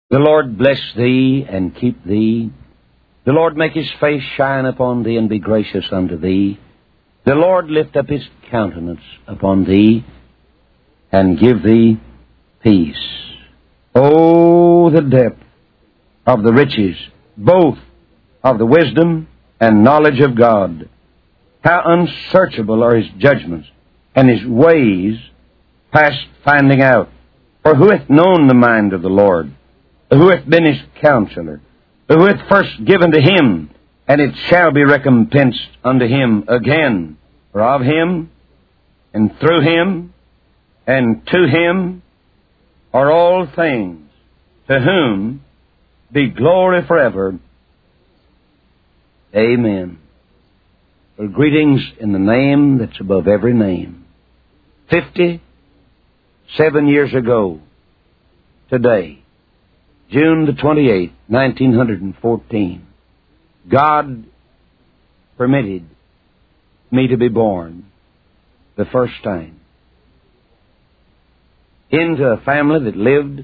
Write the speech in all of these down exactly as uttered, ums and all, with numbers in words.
The Lord bless thee and keep thee. The Lord make his face shine upon thee and be gracious unto thee. The Lord lift up his countenance upon thee and give thee peace. Oh, the depth of the riches, both of the wisdom and knowledge of God. How unsearchable are his judgments and his ways past finding out. For who hath known the mind of the Lord? Who hath been his counselor? Who hath first given to him, and it shall be recompensed unto him again? For of him, and through him, and to him are all things, to whom be glory forever. Amen. Well, greetings in the name that's above every name. Fifty-seven years ago today, June the twenty-eighth, nineteen fourteen, God permitted me to be born the first time into a family that lived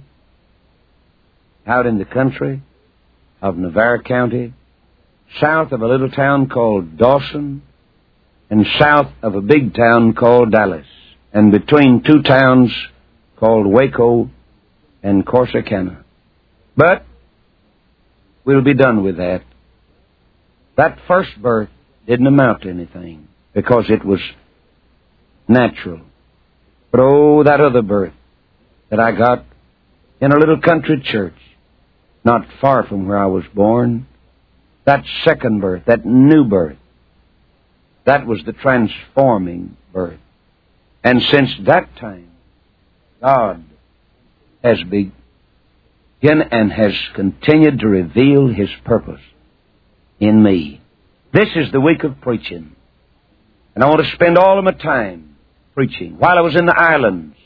out in the country of Navarre County, south of a little town called Dawson, and south of a big town called Dallas, and between two towns called Waco and Corsicana. But we'll be done with that. That first birth didn't amount to anything because it was natural. But oh, that other birth that I got in a little country church not far from where I was born, that second birth, that new birth, that was the transforming birth. And since that time, God has begun and has continued to reveal his purpose in me. This is the week of preaching. And I want to spend all of my time preaching. While I was in the islands,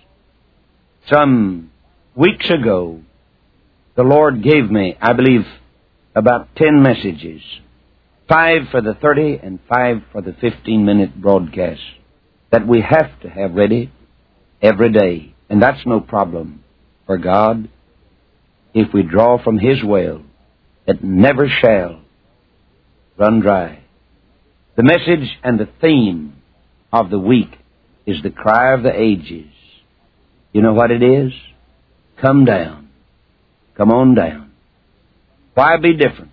some weeks ago, the Lord gave me, I believe, about ten messages. Five for the thirty and five for the fifteen-minute broadcast that we have to have ready every day. And that's no problem for God, if we draw from his well that never shall run dry. The message and the theme of the week is the cry of the ages. You know what it is? Come down. Come on down. Why be different?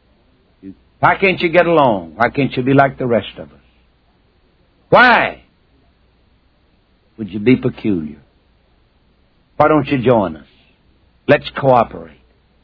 Why can't you get along? Why can't you be like the rest of us? Why would you be peculiar? Why don't you join us? Let's cooperate.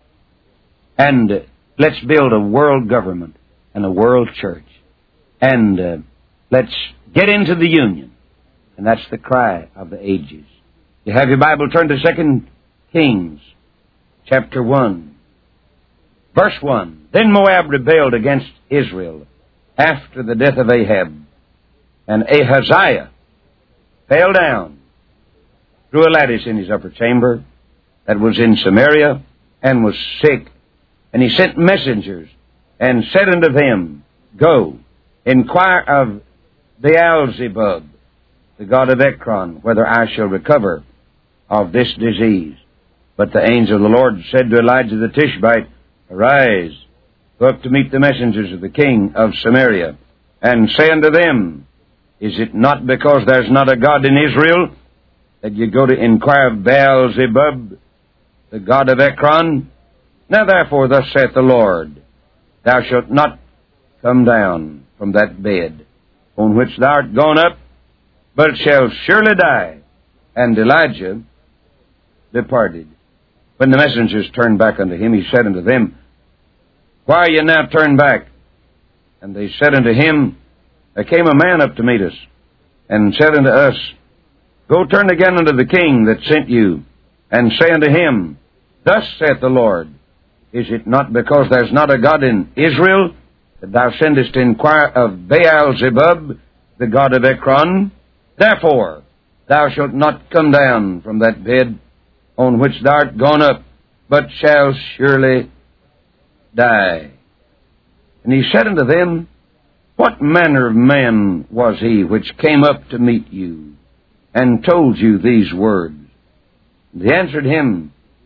And uh, let's build a world government and a world church. And uh, let's get into the union. And that's the cry of the ages. You have your Bible, turn to Second Kings, chapter one. Verse one. Then Moab rebelled against Israel after the death of Ahab. And Ahaziah fell down through a lattice in his upper chamber that was in Samaria, and was sick. And he sent messengers, and said unto them, Go, inquire of Beelzebub, the god of Ekron, whether I shall recover of this disease. But the angel of the Lord said to Elijah the Tishbite, Arise, go up to meet the messengers of the king of Samaria, and say unto them, Is it not because there's not a God in Israel that you go to inquire of Beelzebub, the god of Ekron? Now therefore, thus saith the Lord, Thou shalt not come down from that bed on which thou art gone up, but shalt surely die. And Elijah departed. When the messengers turned back unto him, he said unto them, Why are ye now turned back? And they said unto him, There came a man up to meet us, and said unto us, Go turn again unto the king that sent you, and say unto him, Thus saith the Lord, Is it not because there's not a God in Israel that thou sendest to inquire of Beelzebub, the god of Ekron? Therefore thou shalt not come down from that bed on which thou art gone up, but shalt surely die. And he said unto them, What manner of man was he which came up to meet you, and told you these words? And they answered him,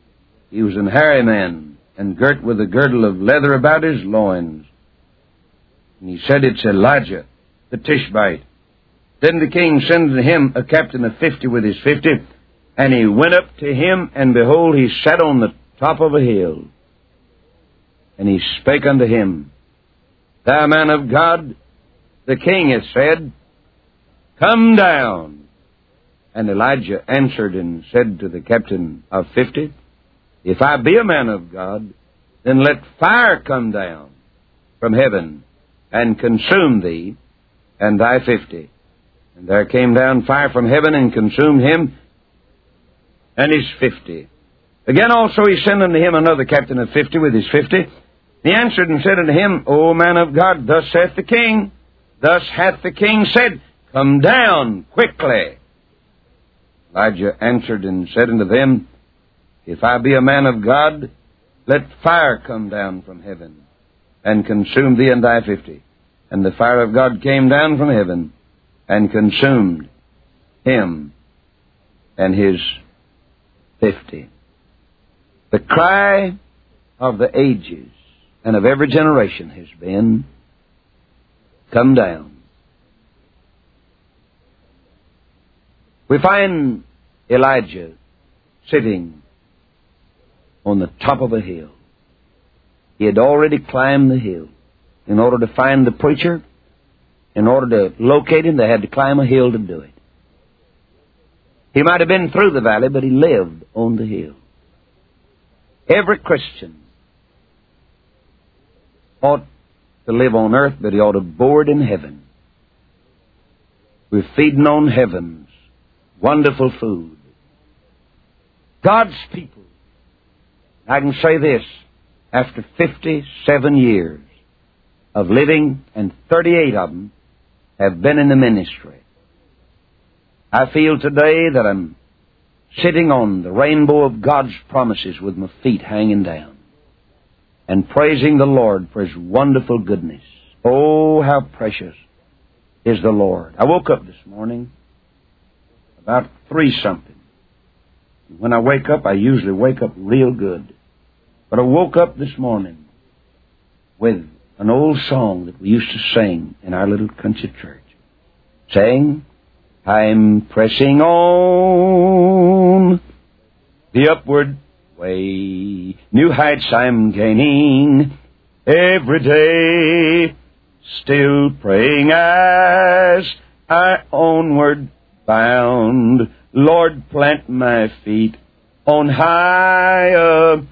He was an hairy man, and girt with a girdle of leather about his loins. And he said, It's Elijah, the Tishbite. Then the king sent to him a captain of fifty with his fifty, and he went up to him, and behold, he sat on the top of a hill. And he spake unto him, Thou man of God, the king hath said, Come down. And Elijah answered and said to the captain of fifty, If I be a man of God, then let fire come down from heaven and consume thee and thy fifty. And there came down fire from heaven and consumed him and his fifty. Again also he sent unto him another captain of fifty with his fifty. He answered and said unto him, O man of God, thus saith the king, thus hath the king said, Come down quickly. Elijah answered and said unto them, If I be a man of God, let fire come down from heaven and consume thee and thy fifty. And the fire of God came down from heaven and consumed him and his fifty. The cry of the ages and of every generation has been, Come down. We find Elijah sitting on the top of a hill. He had already climbed the hill. In order to find the preacher, in order to locate him, they had to climb a hill to do it. He might have been through the valley, but he lived on the hill. Every Christian ought to live on earth, but he ought to board in heaven. We're feeding on heaven's wonderful food. God's people, I can say this, after fifty-seven years of living, and thirty-eight of them have been in the ministry, I feel today that I'm sitting on the rainbow of God's promises with my feet hanging down and praising the Lord for His wonderful goodness. Oh, how precious is the Lord. I woke up this morning about three something. When I wake up, I usually wake up real good. But I woke up this morning with an old song that we used to sing in our little country church, saying, I'm pressing on the upward way, new heights I'm gaining every day, still praying as I onward bound, Lord, plant my feet on higher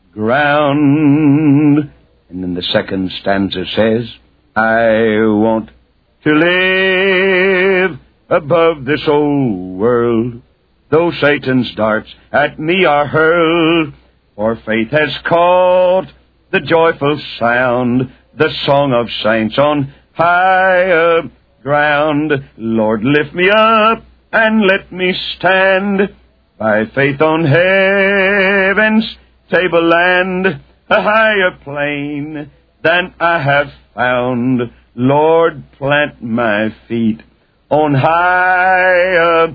ground. And then the second stanza says, I want to live above this old world, though Satan's darts at me are hurled, for faith has caught the joyful sound, the song of saints on higher ground. Lord, lift me up and let me stand by faith on heaven's tableland, a higher plane than I have found. Lord, plant my feet on higher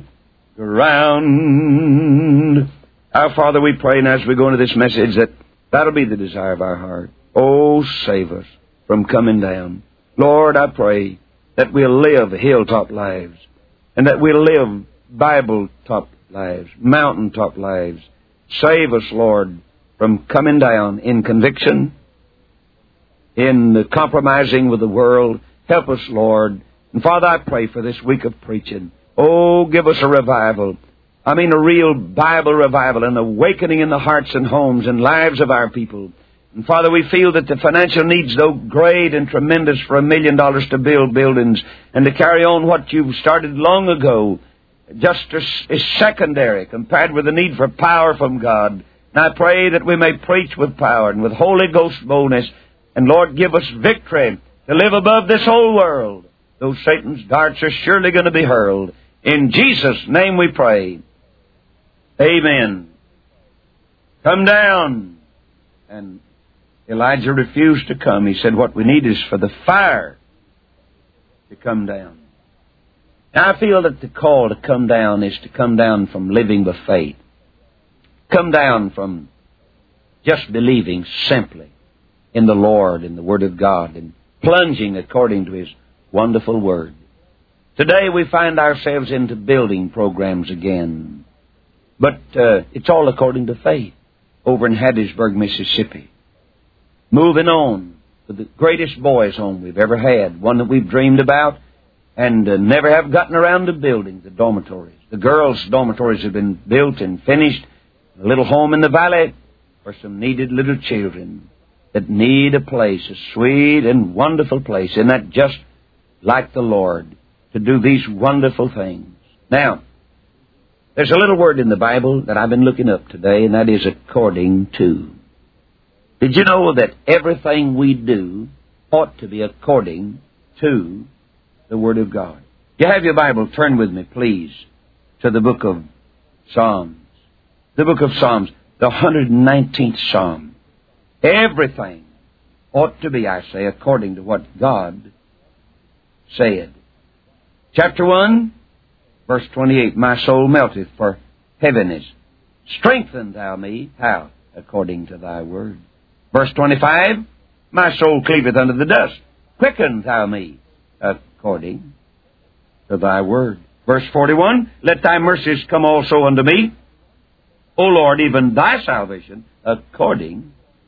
ground. Our Father, we pray, and as we go into this message, that that'll be the desire of our heart. Oh, save us from coming down. Lord, I pray that we'll live hilltop lives, and that we'll live Bible-top lives, mountain-top lives. Save us, Lord, from coming down in conviction, in the compromising with the world. Help us, Lord. And Father, I pray for this week of preaching. Oh, give us a revival. I mean a real Bible revival, an awakening in the hearts and homes and lives of our people. And Father, we feel that the financial needs, though great and tremendous for a million dollars to build buildings and to carry on what you've started long ago, just is secondary compared with the need for power from God. And I pray that we may preach with power and with Holy Ghost boldness. And Lord, give us victory to live above this whole world, though Satan's darts are surely going to be hurled. In Jesus' name we pray. Amen. Come down. And Elijah refused to come. He said, what we need is for the fire to come down. Now, I feel that the call to come down is to come down from living by faith. Come down from just believing simply in the Lord and the Word of God and plunging according to His wonderful Word. Today we find ourselves into building programs again. But uh, it's all according to faith over in Hattiesburg, Mississippi. Moving on to the greatest boys' home we've ever had, one that we've dreamed about and uh, never have gotten around to building, the dormitories. The girls' dormitories have been built and finished. A little home in the valley for some needed little children that need a place, a sweet and wonderful place. Isn't that just like the Lord to do these wonderful things? Now, there's a little word in the Bible that I've been looking up today, and that is according to. Did you know that everything we do ought to be according to the Word of God? You have your Bible, turn with me, please, to the book of Psalms. The book of Psalms, the one hundred nineteenth Psalm. Everything ought to be, I say, according to what God said. Chapter one, verse twenty-eight, my soul melteth for heaviness. Strengthen thou me, how? According to thy word. Verse twenty-five, my soul cleaveth unto the dust. Quicken thou me, according to thy word. Verse forty-one, let thy mercies come also unto me, O Lord, even thy salvation, according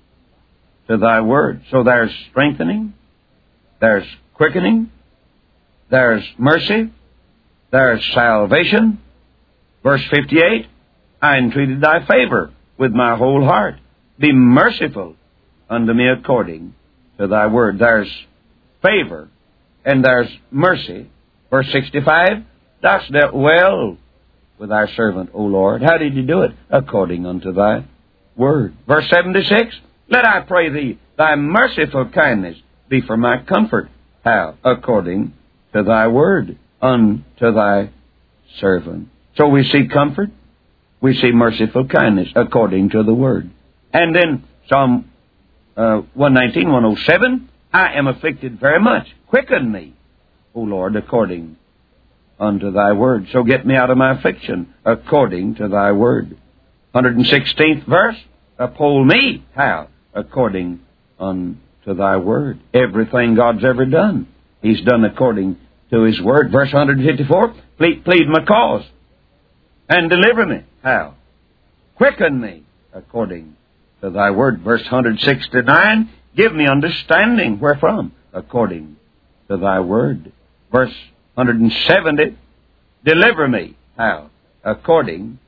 to thy word. So there's strengthening, there's quickening, there's mercy, there's salvation. Verse fifty-eight, I entreated thy favor with my whole heart. Be merciful unto me according to thy word. There's favor and there's mercy. Verse sixty-five, thou dealt well with thy servant, O Lord. How did you do it? According unto thy word. Verse seventy-six, let I pray thee, thy merciful kindness be for my comfort. How? According to thy word, unto thy servant. So we see comfort, we see merciful kindness, according to the word. And then Psalm uh, one nineteen, one oh seven, I am afflicted very much. Quicken me, O Lord, according unto thy word. So get me out of my affliction, according to thy word. one hundred sixteenth verse, uphold me, how? According unto thy word. Everything God's ever done, He's done according to His word. Verse one hundred fifty-four, plead, plead my cause and deliver me. How? Quicken me according to thy word. Verse one hundred sixty-nine, give me understanding. Wherefrom? According to thy word. Verse one hundred seventy, deliver me. How? According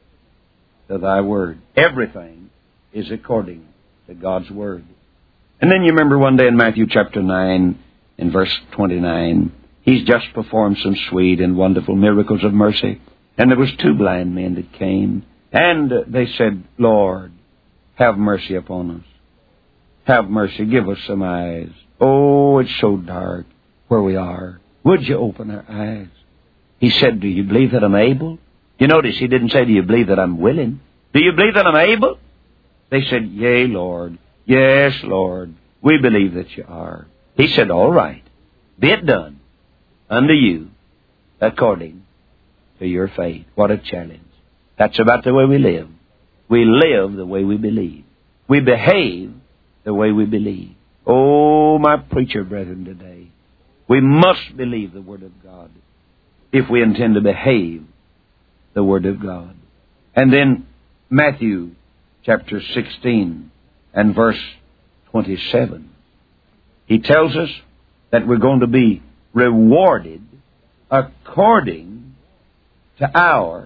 to thy word. Everything is according to God's word. And then you remember one day in Matthew chapter nine, in verse twenty-nine, He's just performed some sweet and wonderful miracles of mercy. And there was two blind men that came, and they said, Lord, have mercy upon us. Have mercy, give us some eyes. Oh, it's so dark where we are. Would you open our eyes? He said, do you believe that I'm able? You notice He didn't say, do you believe that I'm willing? Do you believe that I'm able? They said, yea, Lord. Yes, Lord. We believe that you are. He said, all right. Be it done unto you according to your faith. What a challenge. That's about the way we live. We live the way we believe. We behave the way we believe. Oh, my preacher brethren today, we must believe the Word of God if we intend to behave the Word of God. And then Matthew chapter sixteen and verse twenty-seven. He tells us that we're going to be rewarded according to our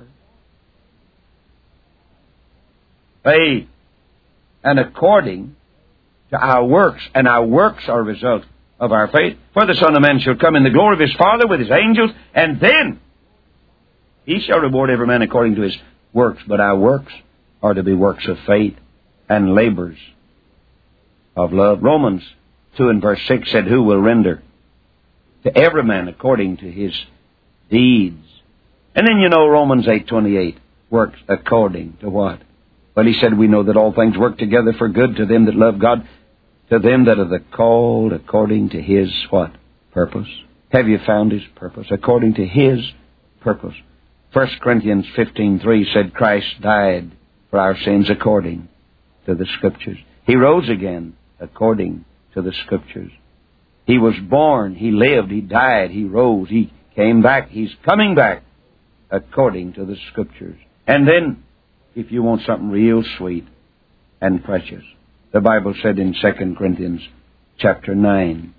faith and according to our works. And our works are a result of our faith. For the Son of Man shall come in the glory of His Father with His angels, and then He shall reward every man according to his works. But our works are to be works of faith and labors of love. Romans two and verse six said, who will render to every man according to his deeds. And then you know Romans eight twenty-eight works according to what? Well, he said, we know that all things work together for good to them that love God, to them that are the called according to His what? Purpose. Have you found His purpose? According to His purpose. First Corinthians fifteen three said, Christ died for our sins according to the Scriptures. He rose again according to the Scriptures. He was born, He lived, He died, He rose, He came back, He's coming back according to the Scriptures. And then, if you want something real sweet and precious, the Bible said in Second Corinthians chapter nine,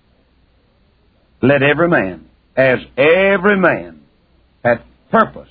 let every man, as every man hath purpose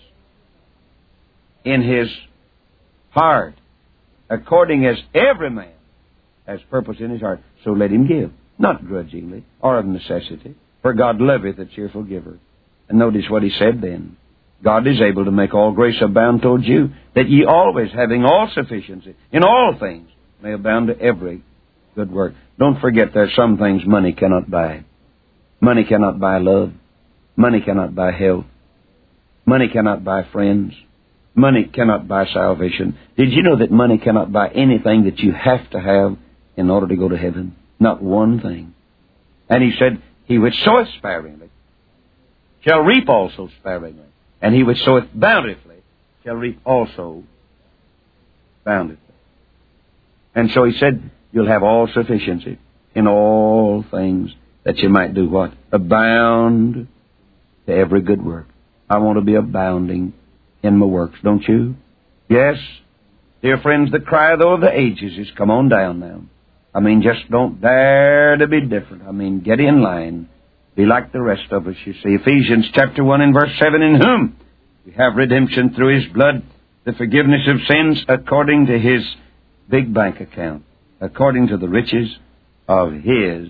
in his heart, according as every man has purpose in his heart, so let him give, not grudgingly or of necessity, for God loveth a cheerful giver. And notice what he said then. God is able to make all grace abound towards you, that ye always, having all sufficiency in all things, may abound to every good work. Don't forget there are some things money cannot buy. Money cannot buy love. Money cannot buy health. Money cannot buy friends. Money cannot buy salvation. Did you know that money cannot buy anything that you have to have in order to go to heaven? Not one thing. And he said, he which soweth sparingly shall reap also sparingly. And he which soweth bountifully shall reap also bountifully. And so he said, you'll have all sufficiency in all things, that you might do what? Abound to every good work. I want to be abounding in my works, don't you? Yes. Dear friends, the cry, though, of the ages is come on down now. I mean, just don't dare to be different. I mean, get in line. Be like the rest of us, you see. Ephesians chapter one and verse seven, in whom we have redemption through His blood, the forgiveness of sins according to His big bank account, according to the riches of His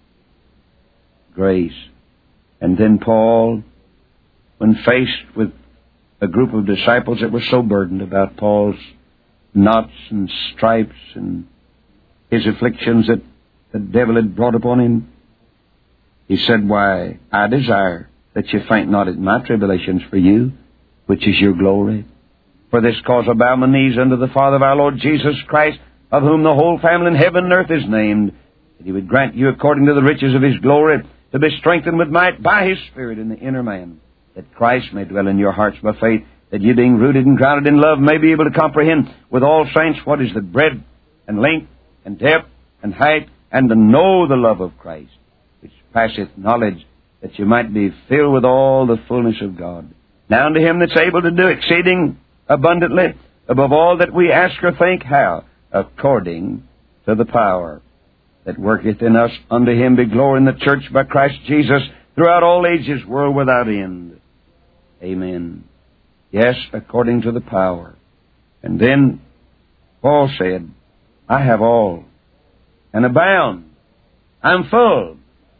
grace. And then Paul, when faced with a group of disciples that were so burdened about Paul's knots and stripes and his afflictions that the devil had brought upon him, he said, why, I desire that you faint not at my tribulations for you, which is your glory. For this cause I bow my knees unto the Father of our Lord Jesus Christ, of whom the whole family in heaven and earth is named, that He would grant you according to the riches of His glory, to be strengthened with might by His Spirit in the inner man, that Christ may dwell in your hearts by faith, that you, being rooted and grounded in love, may be able to comprehend with all saints what is the breadth and length and depth and height, and to know the love of Christ, which passeth knowledge, that you might be filled with all the fullness of God. Now unto Him that's able to do exceeding abundantly above all that we ask or think, how? According to the power that worketh in us. Unto Him be glory in the church by Christ Jesus throughout all ages, world without end. Amen. Yes, according to the power. And then Paul said, I have all and abound. I'm full,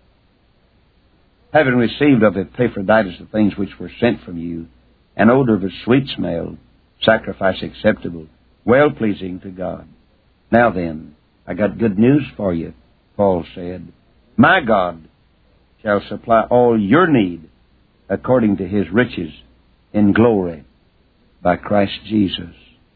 having received of Epaphroditus the things which were sent from you, an odor of a sweet smell, sacrifice acceptable, well-pleasing to God. Now then, I got good news for you, Paul said. My God shall supply all your need according to His riches in glory by Christ Jesus.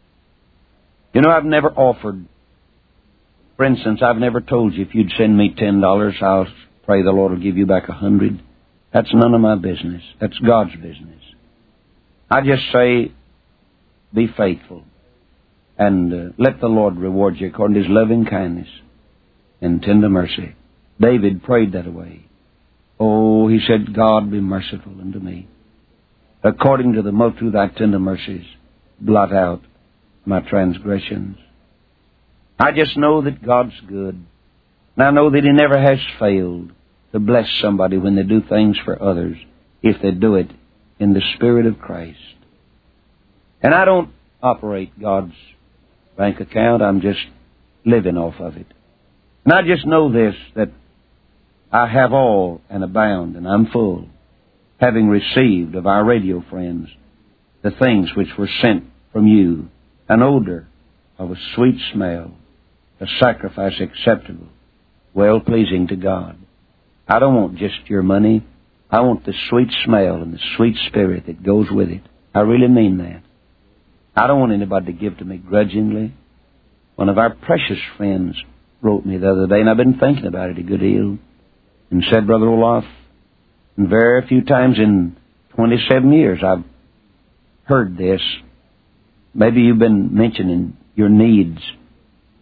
You know, I've never offered, for instance, I've never told you if you'd send me ten dollars, I'll pray the Lord will give you back a hundred. That's none of my business. That's God's business. I just say, be faithful and uh, let the Lord reward you according to His loving kindness and tender mercy. David prayed that way. Oh, he said, God, be merciful unto me. According to the multitude of thy tender mercies, blot out my transgressions. I just know that God's good. And I know that He never has failed to bless somebody when they do things for others, if they do it in the Spirit of Christ. And I don't operate God's bank account. I'm just living off of it. And I just know this, that I have all and abound, and I'm full, having received of our radio friends the things which were sent from you, an odor of a sweet smell, a sacrifice acceptable, well-pleasing to God. I don't want just your money. I want the sweet smell and the sweet spirit that goes with it. I really mean that. I don't want anybody to give to me grudgingly. One of our precious friends wrote me the other day, and I've been thinking about it a good deal, and said, Brother Olaf, and very few times in twenty-seven years I've heard this. Maybe you've been mentioning your needs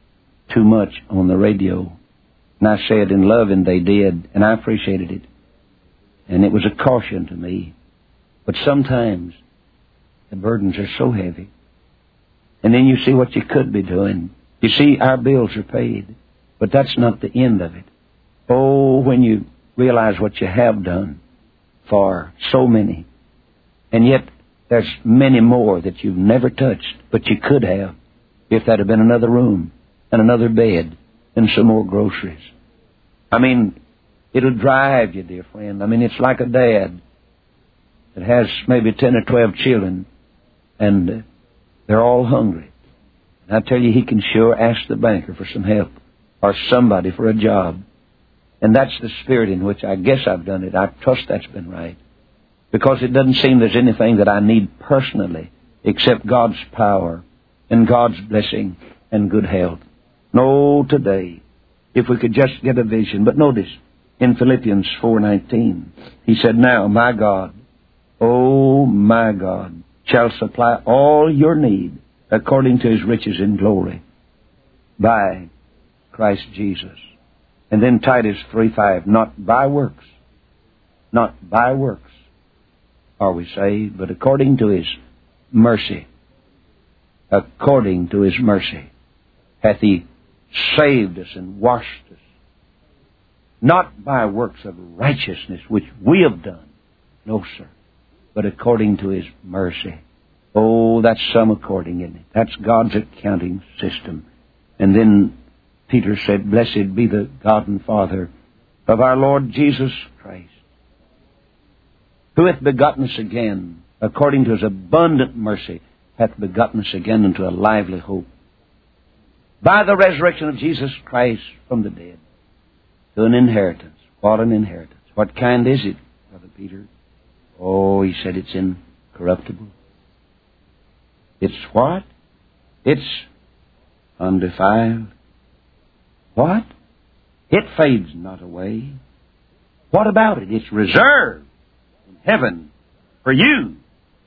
too much on the radio. And I said in love, and they did, and I appreciated it. And it was a caution to me. But sometimes the burdens are so heavy. And then you see what you could be doing. You see, our bills are paid. But that's not the end of it. Oh, when you realize what you have done for so many. And yet there's many more that you've never touched, but you could have if that had been another room and another bed and some more groceries. I mean, it'll drive you, dear friend. I mean, it's like a dad that has maybe ten or twelve children, and they're all hungry. And I tell you, he can sure ask the banker for some help or somebody for a job. And that's the spirit in which I guess I've done it. I trust that's been right. Because it doesn't seem there's anything that I need personally except God's power and God's blessing and good health. No, today, if we could just get a vision. But notice, in Philippians four nineteen, he said, "Now, my God, oh, my God, shall supply all your need according to His riches in glory by Christ Jesus." And then Titus three five, "Not by works, not by works are we saved, but according to His mercy, according to His mercy hath He saved us and washed us, not by works of righteousness which we have done, no, sir, but according to His mercy." Oh, that's some according, isn't it? That's God's accounting system. And then Peter said, "Blessed be the God and Father of our Lord Jesus Christ, who hath begotten us again, according to His abundant mercy, hath begotten us again unto a lively hope, by the resurrection of Jesus Christ from the dead, to an inheritance." What an inheritance. What kind is it, Brother Peter? Oh, he said it's incorruptible. It's what? It's undefiled. What? It fades not away. What about it? It's reserved in heaven for you,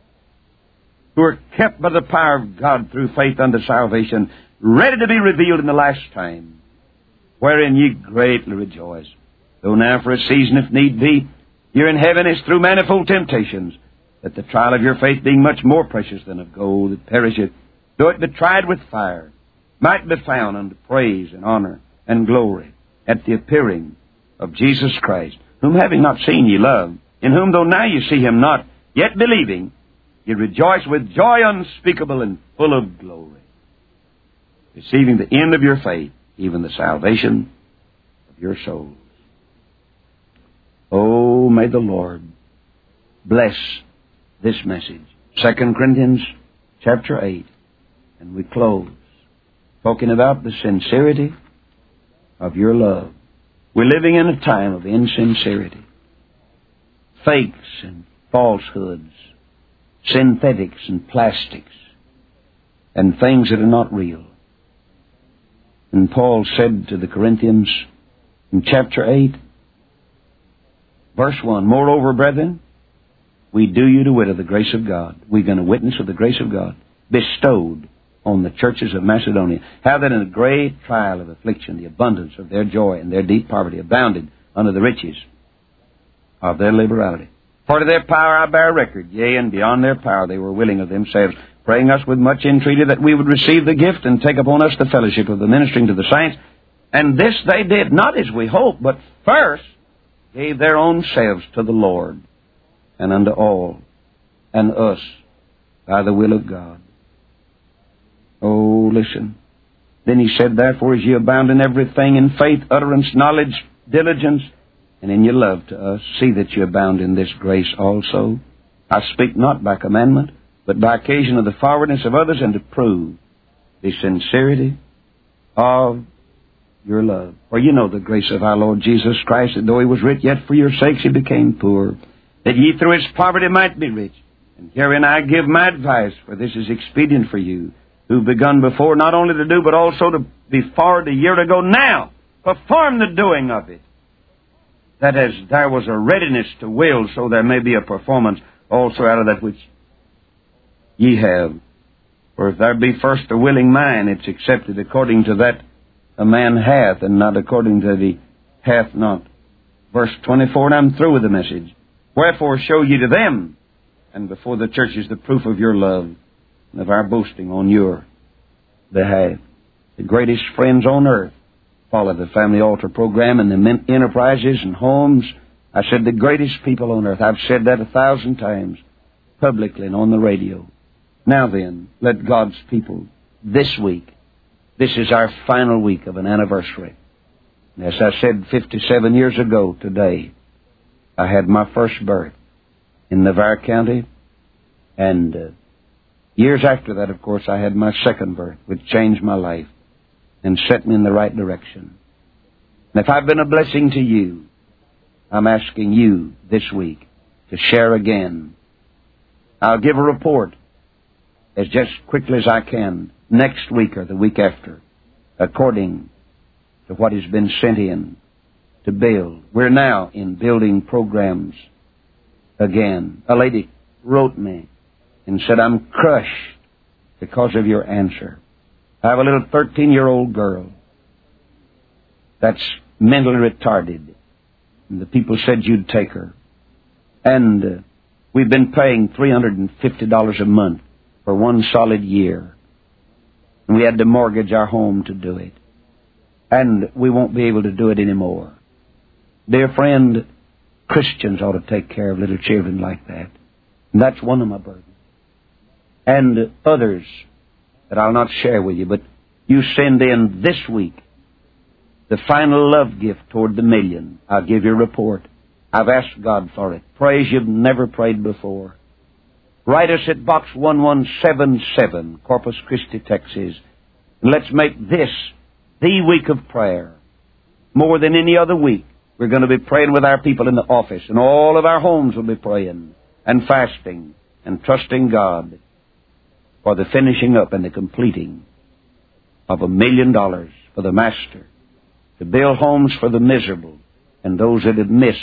who are kept by the power of God through faith unto salvation, ready to be revealed in the last time, wherein ye greatly rejoice. Though now for a season, if need be, you're in heaven as through manifold temptations, that the trial of your faith, being much more precious than of gold that perisheth, though it be tried with fire, might be found unto praise and honor and glory at the appearing of Jesus Christ, whom having not seen ye love, in whom though now ye see Him not, yet believing, ye rejoice with joy unspeakable and full of glory, receiving the end of your faith, even the salvation of your souls. Oh, may the Lord bless this message. Second Corinthians chapter eight, and we close talking about the sincerity of your love. We're living in a time of insincerity, fakes and falsehoods, synthetics and plastics, and things that are not real. And Paul said to the Corinthians in chapter eight, verse one, "Moreover, brethren, we do you to wit of the grace of God." We're going to witness of the grace of God bestowed on the churches of Macedonia, how that in a great trial of affliction, the abundance of their joy and their deep poverty abounded unto the riches of their liberality. For to their power I bear record, yea, and beyond their power they were willing of themselves, praying us with much entreaty that we would receive the gift and take upon us the fellowship of the ministering to the saints. And this they did, not as we hoped, but first gave their own selves to the Lord, and unto all, and us, by the will of God. Oh, listen. Then he said, "Therefore, as ye abound in everything, in faith, utterance, knowledge, diligence, and in your love to us, see that ye abound in this grace also. I speak not by commandment, but by occasion of the forwardness of others, and to prove the sincerity of your love. For you know the grace of our Lord Jesus Christ, that though He was rich, yet for your sakes He became poor, that ye through His poverty might be rich. And herein I give my advice, for this is expedient for you, who've begun before not only to do, but also to be forward a year ago. Now, perform the doing of it, that as there was a readiness to will, so there may be a performance also out of that which ye have. For if there be first a willing mind, it's accepted according to that a man hath, and not according to the hath not. Verse twenty-four, and I'm through with the message. Wherefore show ye to them, and before the churches, the proof of your love, and of our boasting on your behalf. The greatest friends on earth follow the Family Altar program and the enterprises and homes. I said the greatest people on earth. I've said that a thousand times, publicly and on the radio. Now then, let God's people, this week, this is our final week of an anniversary. And as I said fifty-seven years ago today, I had my first birth in Navarre County, and uh, years after that, of course, I had my second birth, which changed my life and set me in the right direction. And if I've been a blessing to you, I'm asking you this week to share again. I'll give a report as just quickly as I can next week or the week after, according to what has been sent in to build. We're now in building programs again. A lady wrote me and said, I'm crushed because of your answer. I have a little thirteen-year-old girl that's mentally retarded, and the people said you'd take her. And uh, we've been paying three hundred fifty dollars a month for one solid year. And we had to mortgage our home to do it. And we won't be able to do it anymore. Dear friend, Christians ought to take care of little children like that. And that's one of my burdens. And others that I'll not share with you, but you send in this week the final love gift toward the million. I'll give you a report. I've asked God for it. Praise you've never prayed before. Write us at Box one one seven seven, Corpus Christi, Texas. And let's make this the week of prayer. More than any other week, we're going to be praying with our people in the office, and all of our homes will be praying and fasting and trusting God for the finishing up and the completing of a million dollars for the Master, to build homes for the miserable and those that have missed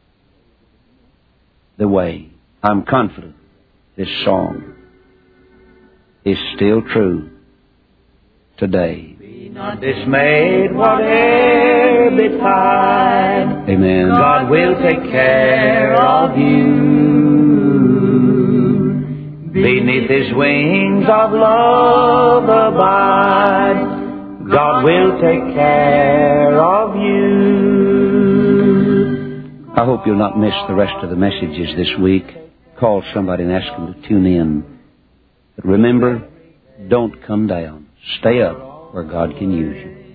the way. I'm confident this song is still true today. Be not dismayed, whate'er betide. Amen. God will take care of you. Beneath His wings of love abide. God will take care of you. I hope you'll not miss the rest of the messages this week. Call somebody and ask them to tune in. But remember, don't come down. Stay up where God can use you.